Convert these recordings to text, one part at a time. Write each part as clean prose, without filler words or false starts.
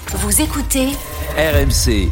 Vous écoutez RMC.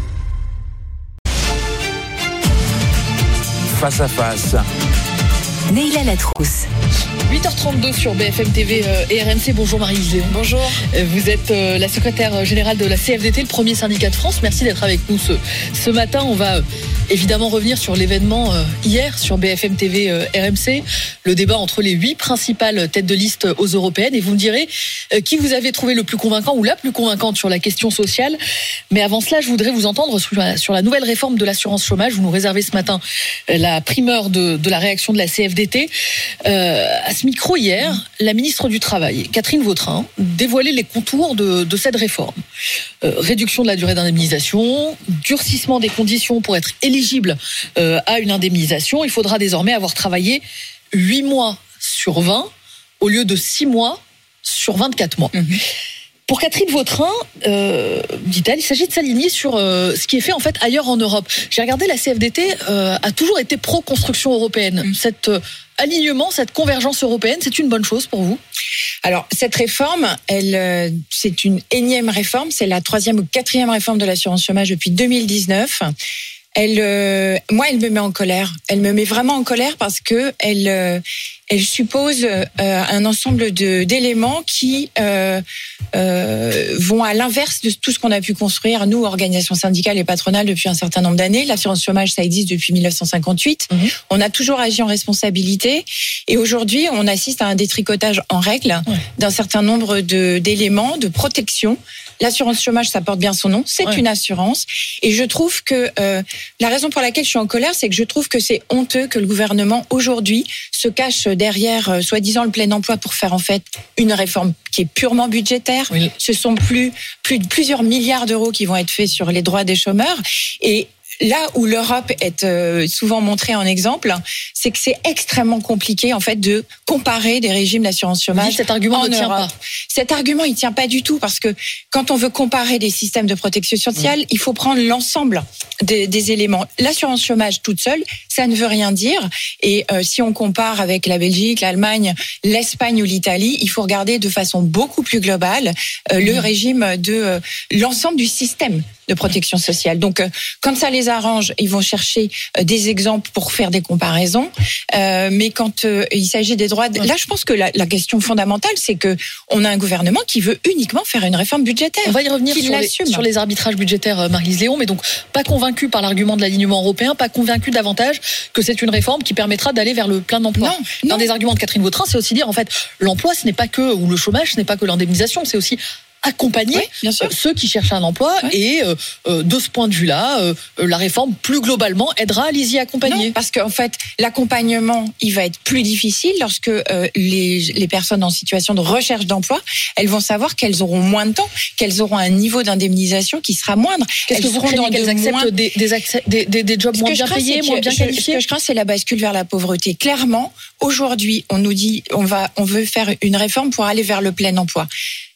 Face à face. Neila Latrousse. 8h32 sur BFM TV et RMC. Bonjour Marie-Lise Léon. Bonjour. Vous êtes la secrétaire générale de la CFDT, le premier syndicat de France. Merci d'être avec nous ce matin. On va évidemment revenir sur l'événement hier sur BFM TV RMC. Le débat entre les 8 principales têtes de liste aux européennes. Et vous me direz qui vous avez trouvé le plus convaincant ou la plus convaincante sur la question sociale. Mais avant cela, je voudrais vous entendre sur la nouvelle réforme de l'assurance chômage. Vous nous réservez ce matin la primeur de la réaction de la CFDT. À ce micro hier, la ministre du Travail, Catherine Vautrin, dévoilait les contours de cette réforme. Réduction de la durée d'indemnisation, durcissement des conditions pour être éligible à une indemnisation. Il faudra désormais avoir travaillé 8 mois sur 20 au lieu de 6 mois sur 24 mois. Pour Catherine Vautrin, dit-elle, il s'agit de s'aligner sur ce qui est fait en fait ailleurs en Europe. J'ai regardé, la CFDT a toujours été pro-construction européenne. Cet alignement, cette convergence européenne, c'est une bonne chose pour vous ? Alors, cette réforme, c'est une énième réforme. C'est la 3e ou 4e réforme de l'assurance chômage depuis 2019. Moi, elle me met en colère. Elle me met vraiment en colère parce que elle suppose un ensemble d'éléments qui vont à l'inverse de tout ce qu'on a pu construire, nous, organisations syndicales et patronales, depuis un certain nombre d'années. L'assurance chômage, ça existe depuis 1958. On a toujours agi en responsabilité. Et aujourd'hui, on assiste à un détricotage en règle d'un certain nombre d'éléments de protection. L'assurance chômage, ça porte bien son nom. C'est une assurance. Et je trouve que la raison pour laquelle je suis en colère, c'est que je trouve que c'est honteux que le gouvernement, aujourd'hui, se cache derrière, soi-disant, le plein emploi pour faire, en fait, une réforme qui est purement budgétaire. Oui. Ce sont plus de plusieurs milliards d'euros qui vont être faits sur les droits des chômeurs. Et là où l'Europe est souvent montrée en exemple, c'est que c'est extrêmement compliqué en fait de comparer des régimes d'assurance chômage. Cet argument ne tient pas. Cet argument, il tient pas du tout parce que quand on veut comparer des systèmes de protection sociale, il faut prendre l'ensemble des éléments. L'assurance chômage toute seule, ça ne veut rien dire. Et si on compare avec la Belgique, l'Allemagne, l'Espagne ou l'Italie, il faut regarder de façon beaucoup plus globale le régime de l'ensemble du système de protection sociale. Donc, quand ça les arrange, ils vont chercher des exemples pour faire des comparaisons. Mais quand il s'agit des droits, là, je pense que la question fondamentale, c'est que on a un gouvernement qui veut uniquement faire une réforme budgétaire. On va y revenir sur les arbitrages budgétaires, Marie-Lise Léon, mais donc pas convaincu par l'argument de l'alignement européen, pas convaincu davantage que c'est une réforme qui permettra d'aller vers le plein emploi. Non. Un des arguments de Catherine Vautrin, c'est aussi dire en fait l'emploi, ce n'est pas que, ou le chômage, ce n'est pas que l'indemnisation, c'est aussi accompagner ceux qui cherchent un emploi et de ce point de vue-là, la réforme plus globalement aidera à les accompagner. Non, parce qu'en fait, l'accompagnement, il va être plus difficile lorsque les personnes en situation de recherche d'emploi, elles vont savoir qu'elles auront moins de temps, qu'elles auront un niveau d'indemnisation qui sera moindre. Qu'est-ce que vous craignez qu'elles acceptent des jobs moins bien payés, moins bien qualifiés ? Ce que je crains, c'est la bascule vers la pauvreté. Clairement, aujourd'hui, on nous dit on veut faire une réforme pour aller vers le plein emploi.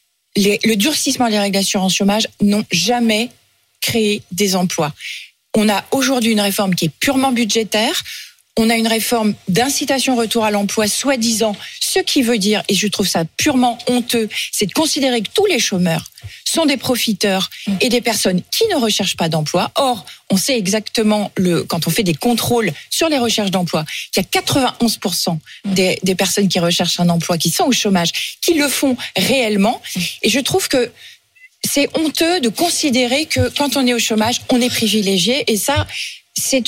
Le durcissement des règles d'assurance chômage n'ont jamais créé des emplois. On a aujourd'hui une réforme qui est purement budgétaire. On a une réforme d'incitation au retour à l'emploi, soi-disant, ce qui veut dire, et je trouve ça purement honteux, c'est de considérer que tous les chômeurs sont des profiteurs et des personnes qui ne recherchent pas d'emploi. Or, on sait exactement, quand on fait des contrôles sur les recherches d'emploi, qu'il y a 91% des personnes qui recherchent un emploi, qui sont au chômage, qui le font réellement. Et je trouve que c'est honteux de considérer que quand on est au chômage, on est privilégié. Et ça, c'est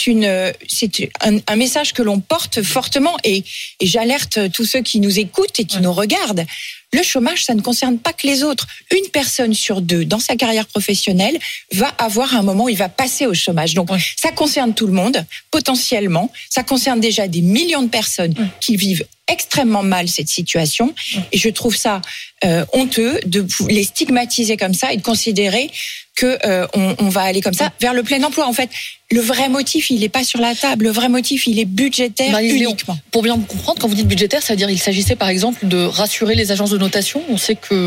un message que l'on porte fortement et j'alerte tous ceux qui nous écoutent et qui nous regardent. Le chômage, ça ne concerne pas que les autres. Une personne sur 2 dans sa carrière professionnelle va avoir un moment où il va passer au chômage. Donc, ça concerne tout le monde, potentiellement. Ça concerne déjà des millions de personnes qui vivent extrêmement mal cette situation. Et je trouve ça honteux de les stigmatiser comme ça et de considérer que on va aller comme ça vers le plein emploi. En fait, le vrai motif, il n'est pas sur la table. Le vrai motif, il est budgétaire uniquement. Pour bien comprendre, quand vous dites budgétaire, ça veut dire qu'il s'agissait par exemple de rassurer les agences de notation. On sait que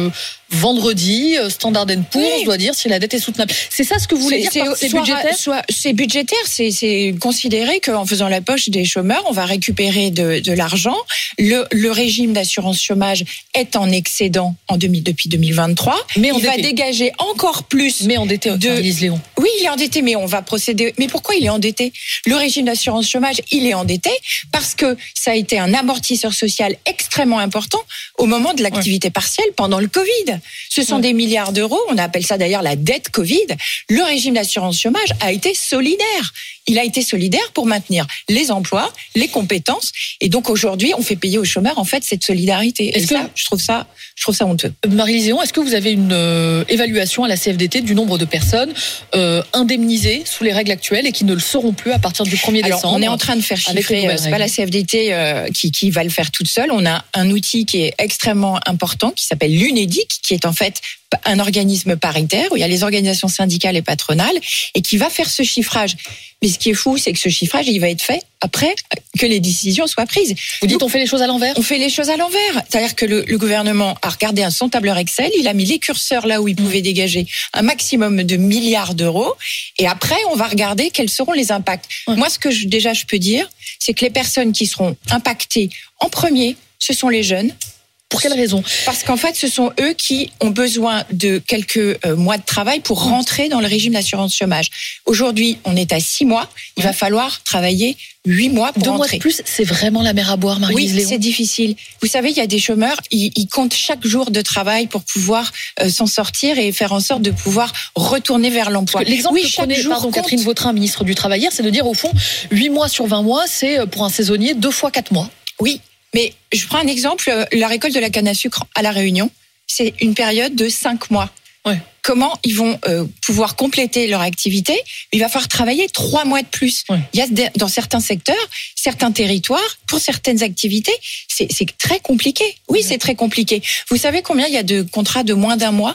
vendredi, Standard & Poor's doit dire si la dette est soutenable. C'est ça ce que vous voulez dire par c'est budgétaire ? C'est budgétaire, c'est considérer qu'en faisant la poche des chômeurs, on va récupérer de l'argent. Le régime d'assurance chômage est en excédent depuis 2023. Mais il va dégager encore plus. Mais endetté, Marie-Lise Léon. Oui, il est endetté, mais on va procéder. Mais pourquoi il est endetté ? Le régime d'assurance chômage, il est endetté parce que ça a été un amortisseur social extrêmement important au moment de l'activité partielle pendant le Covid. Ce sont des milliards d'euros, on appelle ça d'ailleurs la dette Covid. Le régime d'assurance chômage a été solidaire. Il a été solidaire pour maintenir les emplois, les compétences. Et donc aujourd'hui, on fait payer aux chômeurs en fait cette solidarité. Je trouve ça honteux. Marie-Lise Léon, est-ce que vous avez une évaluation à la CFDT du nombre de personnes indemnisées sous les règles actuelles et qui ne le seront plus à partir du 1er décembre ? On est en train de faire chiffrer, c'est pas la CFDT qui va le faire toute seule. On a un outil qui est extrêmement important qui s'appelle l'UNEDIC, qui est en fait un organisme paritaire où il y a les organisations syndicales et patronales et qui va faire ce chiffrage. Mais ce qui est fou, c'est que ce chiffrage, il va être fait après que les décisions soient prises. Vous dites on fait les choses à l'envers ? On fait les choses à l'envers. C'est-à-dire que le gouvernement a regardé son tableur Excel, il a mis les curseurs là où il pouvait dégager un maximum de milliards d'euros et après, on va regarder quels seront les impacts. Moi, ce que je peux dire, c'est que les personnes qui seront impactées en premier, ce sont les jeunes. Pour quelle raison ? Parce qu'en fait, ce sont eux qui ont besoin de quelques mois de travail pour rentrer dans le régime d'assurance chômage. Aujourd'hui, on est à 6 mois. Il va falloir travailler 8 mois pour 2 rentrer. mois de plus, c'est vraiment la mer à boire, Marie-Lise Léon. Oui, c'est difficile. Vous savez, il y a des chômeurs, ils comptent chaque jour de travail pour pouvoir s'en sortir et faire en sorte de pouvoir retourner vers l'emploi. L'exemple que prenait Catherine Vautrin, ministre du Travail hier, c'est de dire au fond, 8 mois sur 20 mois, c'est pour un saisonnier 2 fois 4 mois. Oui. Mais je prends un exemple, la récolte de la canne à sucre à La Réunion, c'est une période de 5 mois. Ouais. Comment ils vont pouvoir compléter leur activité ? Il va falloir travailler 3 mois de plus. Ouais. Il y a dans certains secteurs, certains territoires, pour certaines activités, c'est très compliqué. Oui, c'est très compliqué. Vous savez combien il y a de contrats de moins d'un mois ?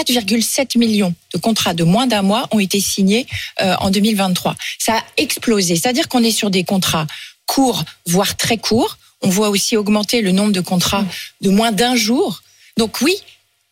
4,7 millions de contrats de moins d'un mois ont été signés en 2023. Ça a explosé. C'est-à-dire qu'on est sur des contrats courts, voire très courts. On voit aussi augmenter le nombre de contrats de moins d'un jour. Donc oui,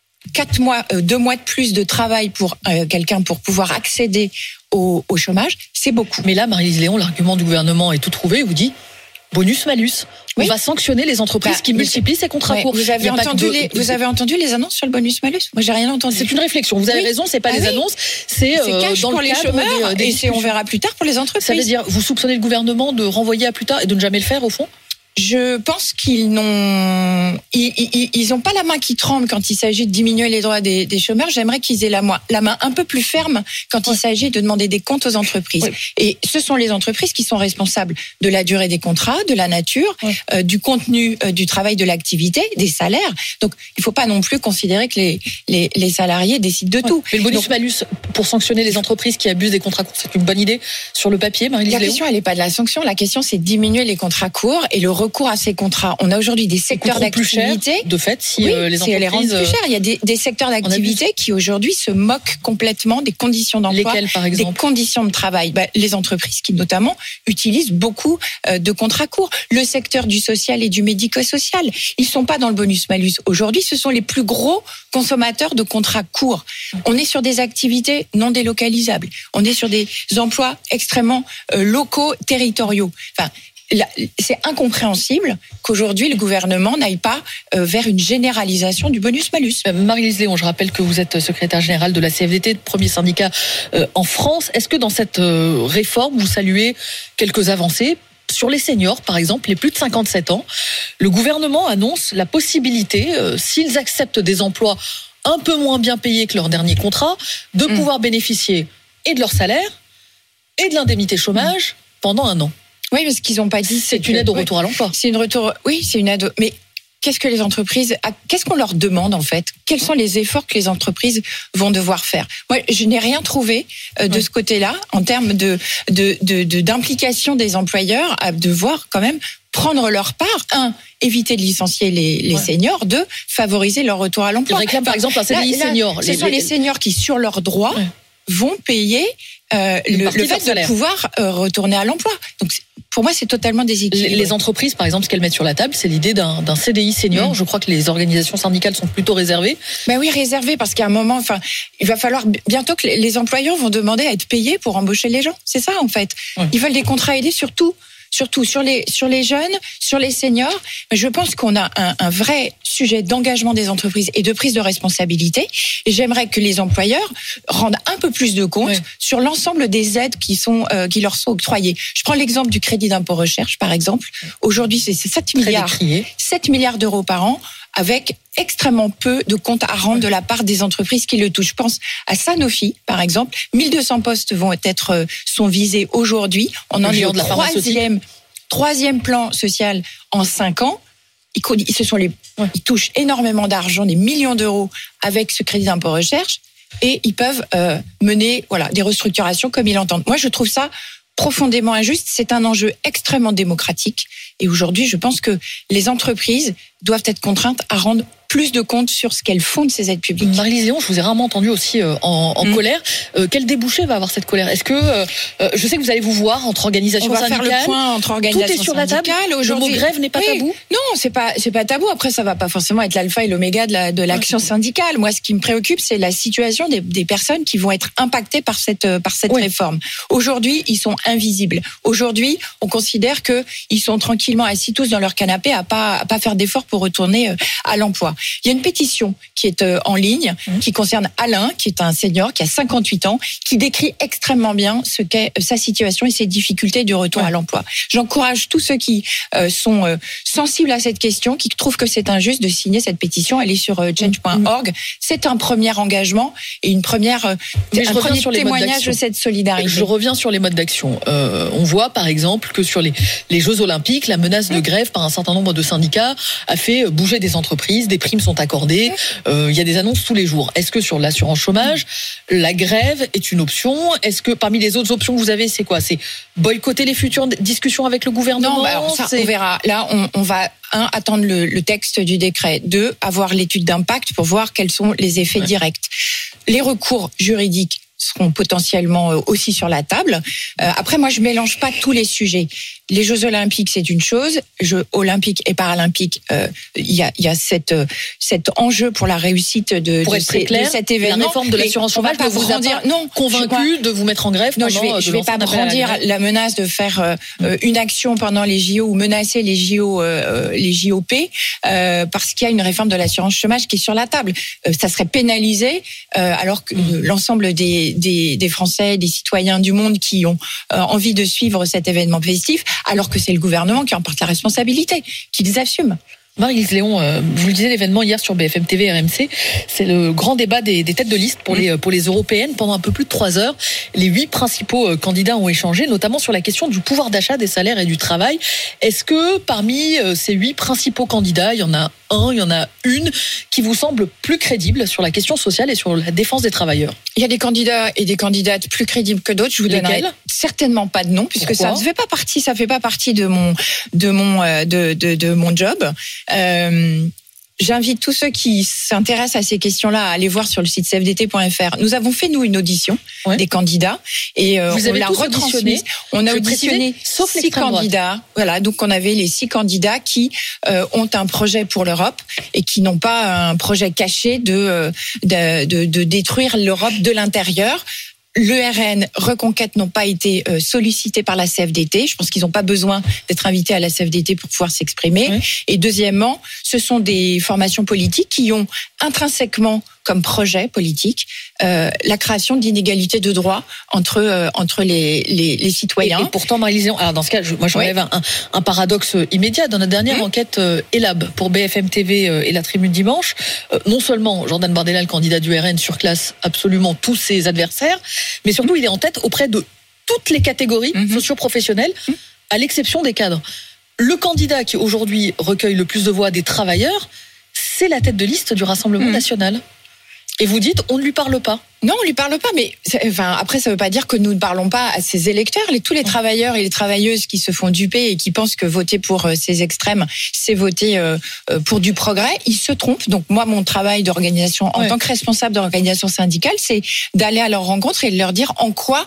4 mois, 2 mois de plus de travail pour quelqu'un pour pouvoir accéder au chômage, c'est beaucoup. Mais là, Marie-Lise Léon, l'argument du gouvernement est tout trouvé. Vous dit bonus-malus. On va sanctionner les entreprises qui multiplient ces contrats courts. Vous avez entendu les annonces sur le bonus-malus ? Moi, j'ai rien entendu. C'est une réflexion. Vous avez raison, c'est pas des annonces, c'est dans pour les chômeurs et on verra plus tard pour les entreprises. Ça veut dire, vous soupçonnez le gouvernement de renvoyer à plus tard et de ne jamais le faire au fond ? Je pense qu'ils n'ont pas la main qui tremble quand il s'agit de diminuer les droits des chômeurs. J'aimerais qu'ils aient la main un peu plus ferme quand il s'agit de demander des comptes aux entreprises. Oui. Et ce sont les entreprises qui sont responsables de la durée des contrats, de la nature, du contenu du travail, de l'activité, des salaires. Donc, il ne faut pas non plus considérer que les salariés décident de tout. Mais le bonus-malus pour sanctionner les entreprises qui abusent des contrats courts, c'est une bonne idée sur le papier, Marie-Lise Léon ? La question, elle n'est pas de la sanction. La question, c'est de diminuer les contrats courts et le recours à ces contrats. On a aujourd'hui des secteurs d'activité. De fait, si les entreprises les rendent plus cher. Il y a des secteurs d'activité qui aujourd'hui se moquent complètement des conditions d'emploi, lesquelles, par exemple, des conditions de travail. Les entreprises qui notamment utilisent beaucoup de contrats courts. Le secteur du social et du médico-social, ils sont pas dans le bonus-malus. Aujourd'hui, ce sont les plus gros consommateurs de contrats courts. On est sur des activités non délocalisables. On est sur des emplois extrêmement locaux, territoriaux. Enfin, c'est incompréhensible qu'aujourd'hui le gouvernement n'aille pas vers une généralisation du bonus-malus. Marie-Lise Léon, je rappelle que vous êtes secrétaire générale de la CFDT, premier syndicat en France. Est-ce que dans cette réforme, vous saluez quelques avancées ? Sur les seniors, par exemple, les plus de 57 ans, le gouvernement annonce la possibilité, s'ils acceptent des emplois un peu moins bien payés que leur dernier contrat, de pouvoir bénéficier et de leur salaire et de l'indemnité chômage pendant 1 an. Oui, mais ce qu'ils n'ont pas dit, c'est une aide au retour à l'emploi. C'est une aide. Mais qu'est-ce que les entreprises, qu'est-ce qu'on leur demande en fait ? Quels sont les efforts que les entreprises vont devoir faire ? Moi, je n'ai rien trouvé de ce côté-là en termes d'implication des employeurs à devoir quand même prendre leur part. 1, éviter de licencier les seniors. 2, favoriser leur retour à l'emploi. Ils réclament par exemple un CDI senior. Ce sont les seniors qui, sur leurs droits, vont payer le fait de pouvoir retourner à l'emploi. Donc pour moi, c'est totalement déséquilibré. Les entreprises, par exemple, ce qu'elles mettent sur la table, c'est l'idée d'un CDI senior. Je crois que les organisations syndicales sont plutôt réservées. Ben oui, réservées, parce qu'à un moment, il va falloir bientôt que les employeurs vont demander à être payés pour embaucher les gens. C'est ça, en fait. Ils veulent des contrats aidés surtout sur les jeunes, sur les seniors. Mais je pense qu'on a un vrai sujet d'engagement des entreprises et de prise de responsabilité. Et j'aimerais que les employeurs rendent un peu plus de compte sur l'ensemble des aides qui leur sont octroyées. Je prends l'exemple du crédit d'impôt recherche, par exemple. Aujourd'hui, c'est 7 milliards d'euros par an, avec extrêmement peu de comptes à rendre de la part des entreprises qui le touchent. Je pense à Sanofi, par exemple. 1200 postes sont visés aujourd'hui. On en est au troisième plan social en 5 ans. Ils touchent énormément d'argent, des millions d'euros avec ce crédit d'impôt recherche, et ils peuvent mener des restructurations comme ils l'entendent. Moi, je trouve ça profondément injuste. C'est un enjeu extrêmement démocratique. Et aujourd'hui, je pense que les entreprises doivent être contraintes à rendre plus de comptes sur ce qu'elles font de ces aides publiques. Marie-Lise Léon, je vous ai rarement entendu aussi en colère. Quel débouché va avoir cette colère ? Est-ce que je sais que vous allez vous voir entre organisations syndicales. On va faire le point entre organisations syndicales. Tout est sur la table. Le mot grève n'est pas tabou. Non, c'est pas tabou. Après, ça va pas forcément être l'alpha et l'oméga de l'action syndicale. Moi, ce qui me préoccupe, c'est la situation des personnes qui vont être impactées par cette réforme. Aujourd'hui, ils sont invisibles. Aujourd'hui, on considère que ils sont tranquillement assis tous dans leur canapé à pas faire d'efforts pour retourner à l'emploi. Il y a une pétition qui est en ligne, qui concerne Alain, qui est un senior, qui a 58 ans, qui décrit extrêmement bien ce qu'est sa situation et ses difficultés de retour à l'emploi. J'encourage tous ceux qui sont sensibles à cette question, qui trouvent que c'est injuste, de signer cette pétition. Elle est sur change.org. C'est un premier engagement et un premier témoignage de cette solidarité. Je reviens sur les modes d'action. On voit par exemple que sur les Jeux Olympiques, la menace de grève par un certain nombre de syndicats a fait bouger des entreprises, des primes sont accordées, il y a des annonces tous les jours. Est-ce que sur l'assurance chômage, la grève est une option ? Est-ce que parmi les autres options que vous avez, c'est quoi ? C'est boycotter les futures discussions avec le gouvernement ? Non, alors ça, on verra. Là, on va attendre le texte du décret. 2, avoir l'étude d'impact pour voir quels sont les effets directs. Les recours juridiques seront potentiellement aussi sur la table. Après, moi, je mélange pas tous les sujets. Les Jeux Olympiques, c'est une chose. Jeux Olympiques et Paralympiques, il y a cet enjeu pour la réussite de cet événement. La réforme de l'assurance chômage ne vous a pas convaincu de vous mettre en grève. Non, je vais pas brandir la menace de faire une action pendant les JO ou menacer les JOP parce qu'il y a une réforme de l'assurance chômage qui est sur la table. Ça serait pénalisé alors que l'ensemble des Français, des citoyens du monde qui ont envie de suivre cet événement festif, alors que c'est le gouvernement qui en porte la responsabilité, qui les assume. Marie-Lise Léon, vous le disiez, l'événement hier sur BFM TV RMC, c'est le grand débat des têtes de liste pour les européennes. Pendant un peu plus de 3 heures, les 8 principaux candidats ont échangé, notamment sur la question du pouvoir d'achat, des salaires et du travail. Est-ce que parmi ces 8 principaux candidats, il y en a une qui vous semble plus crédible sur la question sociale et sur la défense des travailleurs ? Il y a des candidats et des candidates plus crédibles que d'autres. Je vous donnerai certainement pas de nom, puisque ça fait pas partie de mon job. J'invite tous ceux qui s'intéressent à ces questions-là à aller voir sur le site cfdt.fr. Nous avons fait, nous, une audition des candidats et on l'a retransmise. On a auditionné 6 candidats. Voilà, donc on avait les 6 candidats qui ont un projet pour l'Europe et qui n'ont pas un projet caché de détruire l'Europe de l'intérieur. Le RN, Reconquête n'ont pas été sollicités par la CFDT. Je pense qu'ils n'ont pas besoin d'être invités à la CFDT pour pouvoir s'exprimer. Oui. Et deuxièmement, ce sont des formations politiques qui ont intrinsèquement comme projet politique la création d'inégalités de droits entre les citoyens. Et pourtant, Marie-Lise Léon, alors dans ce cas, moi j'enlève un paradoxe immédiat. Dans notre dernière enquête ELAB pour BFM TV et la Tribune Dimanche, non seulement Jordan Bardella, le candidat du RN, surclasse absolument tous ses adversaires, mais surtout il est en tête auprès de toutes les catégories socio-professionnelles, à l'exception des cadres. Le candidat qui aujourd'hui recueille le plus de voix des travailleurs, c'est la tête de liste du Rassemblement national. Et vous dites, on ne lui parle pas. Non, on lui parle pas, mais après, ça veut pas dire que nous ne parlons pas à ses électeurs. Tous les travailleurs et les travailleuses qui se font duper et qui pensent que voter pour ces extrêmes, c'est voter pour du progrès, ils se trompent. Donc moi, mon travail d'organisation, en tant que responsable d'organisation syndicale, c'est d'aller à leur rencontre et de leur dire en quoi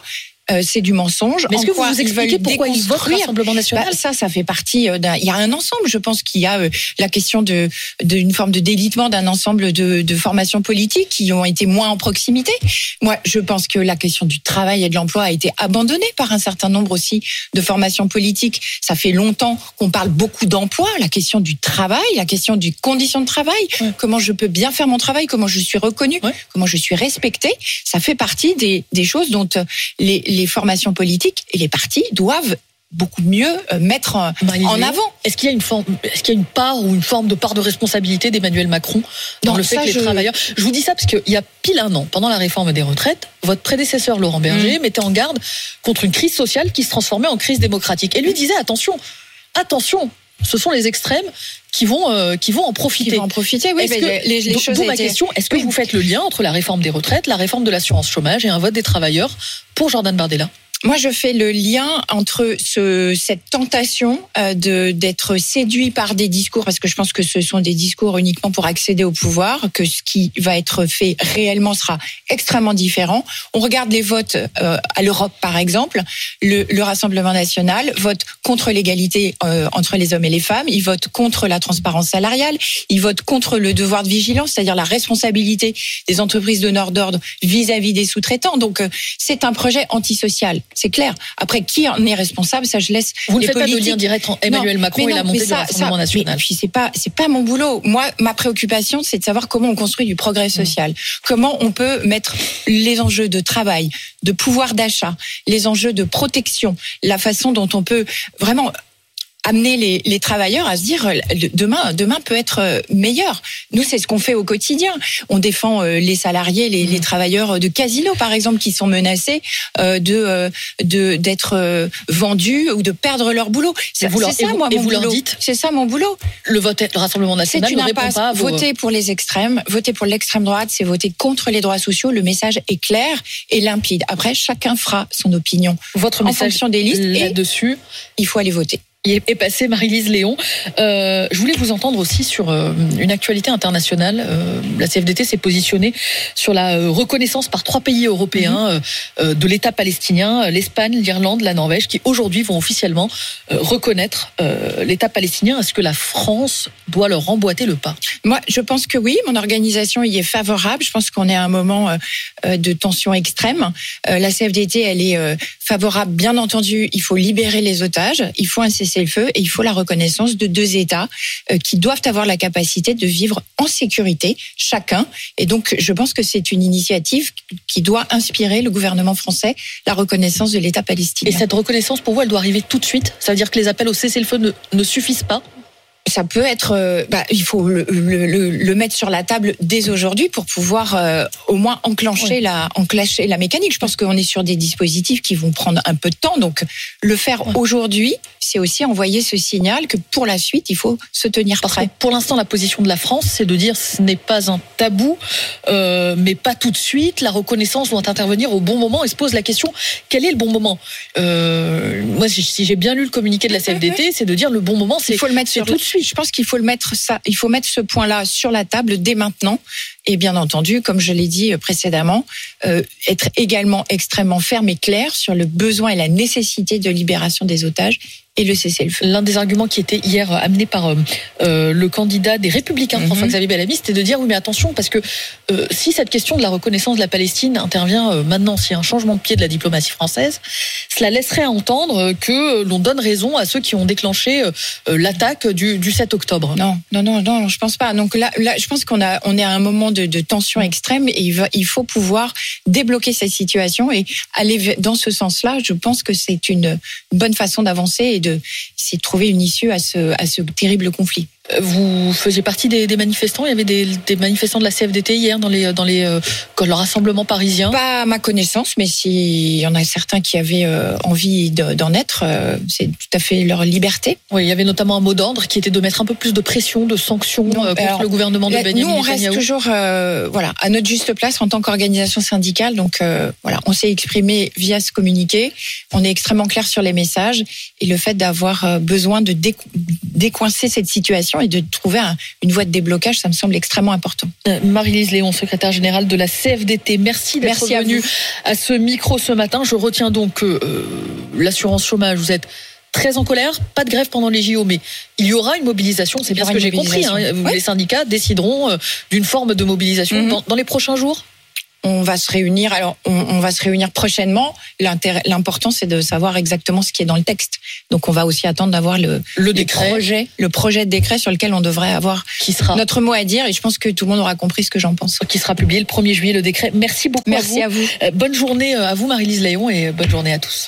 c'est du mensonge. Mais est-ce que vous vous expliquez pourquoi ils votent Rassemblement National ? Ça fait partie il y a un ensemble. Je pense qu'il y a la question d'une forme de délitement d'un ensemble de formations politiques qui ont été moins en proximité. Moi, je pense que la question du travail et de l'emploi a été abandonnée par un certain nombre aussi de formations politiques. Ça fait longtemps qu'on parle beaucoup d'emploi, la question du travail, la question des conditions de travail, comment je peux bien faire mon travail, comment je suis reconnue, comment je suis respectée. Ça fait partie des choses dont les formations politiques et les partis doivent beaucoup mieux mettre en avant. Est-ce qu'il y a une part ou une forme de part de responsabilité d'Emmanuel Macron dans le fait que les travailleurs... Je vous dis ça parce qu'il y a pile un an, pendant la réforme des retraites, votre prédécesseur Laurent Berger mettait en garde contre une crise sociale qui se transformait en crise démocratique. Et lui disait, attention, ce sont les extrêmes qui vont en profiter. Qui vont en profiter, oui. D'où ma question, est-ce que vous faites le lien entre la réforme des retraites, la réforme de l'assurance chômage et un vote des travailleurs pour Jordan Bardella ? Moi, je fais le lien entre cette tentation d'être séduit par des discours, parce que je pense que ce sont des discours uniquement pour accéder au pouvoir, que ce qui va être fait réellement sera extrêmement différent. On regarde les votes à l'Europe, par exemple. Le Rassemblement National vote contre l'égalité entre les hommes et les femmes. Il vote contre la transparence salariale. Il vote contre le devoir de vigilance, c'est-à-dire la responsabilité des entreprises donneurs d'ordre vis-à-vis des sous-traitants. Donc, c'est un projet antisocial. C'est clair. Après, qui en est responsable, ça je laisse. Vous ne les faites politiques. pas de lien direct entre Emmanuel Macron et la montée du Rassemblement National. Puis c'est pas mon boulot. Moi, ma préoccupation, c'est de savoir comment on construit du progrès social. Comment on peut mettre les enjeux de travail, de pouvoir d'achat, les enjeux de protection, la façon dont on peut vraiment amener les travailleurs à se dire demain peut être meilleur. Nous, c'est ce qu'on fait au quotidien. On défend les salariés, les travailleurs de casino, par exemple, qui sont menacés d'être vendus ou de perdre leur boulot. C'est ça, mon boulot. C'est ça mon boulot. Le Rassemblement National ne répond pas à vos... Voter pour les extrêmes, voter pour l'extrême droite, c'est voter contre les droits sociaux. Le message est clair et limpide. Après, chacun fera son opinion. Votre message en fonction des listes là-dessus, il faut aller voter. Est passé Marie-Lise Léon. Je voulais vous entendre aussi sur une actualité internationale. La CFDT s'est positionnée sur la reconnaissance par 3 pays européens de l'État palestinien, l'Espagne, l'Irlande, la Norvège, qui aujourd'hui vont officiellement reconnaître l'État palestinien. Est-ce que la France doit leur emboîter le pas ? Moi, je pense que oui. Mon organisation y est favorable. Je pense qu'on est à un moment de tension extrême. La CFDT, elle est favorable. Bien entendu, il faut libérer les otages. Il faut un cessez-le-feu et il faut la reconnaissance de 2 États qui doivent avoir la capacité de vivre en sécurité, chacun. Et donc, je pense que c'est une initiative qui doit inspirer le gouvernement français, la reconnaissance de l'État palestinien. Et cette reconnaissance, pour vous, elle doit arriver tout de suite ? Ça veut dire que les appels au cessez-le-feu ne suffisent pas ? Ça peut être, il faut le mettre sur la table dès aujourd'hui pour pouvoir au moins enclencher la mécanique. Je pense qu'on est sur des dispositifs qui vont prendre un peu de temps, donc le faire aujourd'hui, c'est aussi envoyer ce signal que pour la suite, il faut se tenir prêt. Pour l'instant, la position de la France, c'est de dire ce n'est pas un tabou, mais pas tout de suite. La reconnaissance doit intervenir au bon moment. Et se pose la question, quel est le bon moment ? Moi, si j'ai bien lu le communiqué de la CFDT, c'est de dire le bon moment, c'est tout de suite. Je pense qu'il faut mettre ce point-là sur la table dès maintenant. Et bien entendu, comme je l'ai dit précédemment, être également extrêmement ferme et clair sur le besoin et la nécessité de libération des otages et le cessez-le-feu. L'un des arguments qui était hier amené par le candidat des Républicains, François-Xavier Bellamy, c'était de dire oui mais attention, parce que si cette question de la reconnaissance de la Palestine intervient maintenant, s'il y a un changement de pied de la diplomatie française, cela laisserait entendre que l'on donne raison à ceux qui ont déclenché l'attaque du 7 octobre. Non, je pense pas. Donc là je pense on est à un moment de tension extrême et il faut pouvoir débloquer cette situation et aller dans ce sens-là. Je pense que c'est une bonne façon d'avancer et de trouver une issue à ce terrible conflit. Vous faisiez partie des manifestants. Il y avait des manifestants de la CFDT hier dans le rassemblement parisien. Pas à ma connaissance, mais s'il y en a certains qui avaient envie d'en être, c'est tout à fait leur liberté. Oui, il y avait notamment un mot d'ordre qui était de mettre un peu plus de pression, de sanctions contre le gouvernement de Benyamin Netanyahou. Nous, on reste toujours à notre juste place en tant qu'organisation syndicale. Donc on s'est exprimé via ce communiqué. On est extrêmement clair sur les messages et le fait d'avoir besoin de décoincer cette situation et de trouver une voie de déblocage. Ça me semble extrêmement important. Marie-Lise Léon, secrétaire générale de la CFDT, merci d'être venue à ce micro ce matin. Je retiens donc que l'assurance chômage, vous êtes très en colère, pas de grève pendant les JO, mais il y aura une mobilisation, c'est bien ce que j'ai compris. Les syndicats décideront d'une forme de mobilisation dans les prochains jours. On va se réunir. Alors, on va se réunir prochainement. L'important, c'est de savoir exactement ce qui est dans le texte. Donc, on va aussi attendre d'avoir le projet de décret sur lequel on devrait avoir notre mot à dire. Et je pense que tout le monde aura compris ce que j'en pense. Qui sera publié le 1er juillet, le décret. Merci beaucoup. Merci à vous. Bonne journée à vous, Marie-Lise Léon, et bonne journée à tous.